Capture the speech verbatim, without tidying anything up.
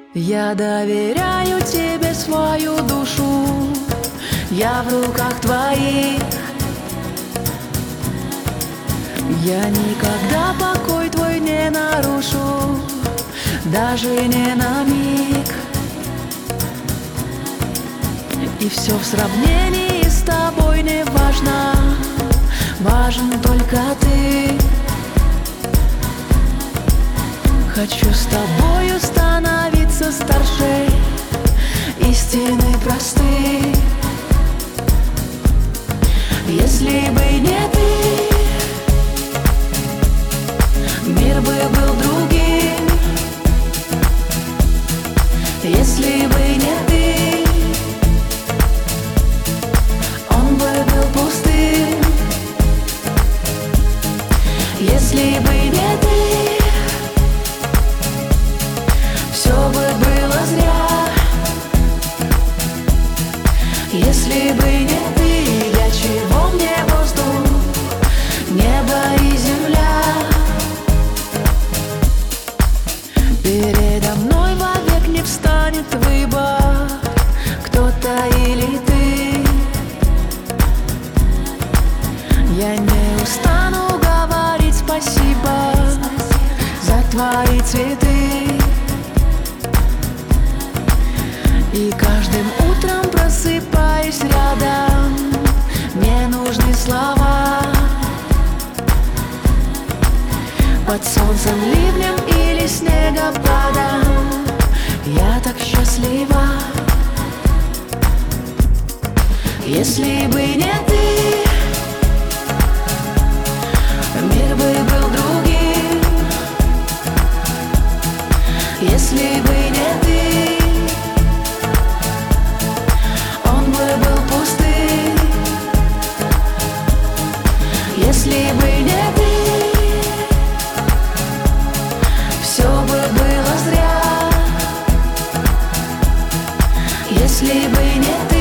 Я доверяю тебе свою душу, я в руках твоих. Я никогда покой твой не нарушу, даже не на миг. И все в сравнении с тобой не важно, важен только ты. Хочу с тобою становиться старше, истины просты. Если бы не ты, мир бы был другим. Если бы не ты, он бы был пустым. Если бы не ты, все бы было зря. Если бы не ты, для чего мне воздух, небо и земля? Передо мной вовек не встанет выбор, кто-то или ты. Я не устану говорить спасибо за твои цветы. И каждым утром, просыпаясь рядом, мне нужны слова. Под солнцем, ливнем или снегопадом я так счастлива. Если бы не ты, мир бы был другим. Если бы не ты, он бы был пустым. Если бы не ты, все бы было зря. Если бы не ты,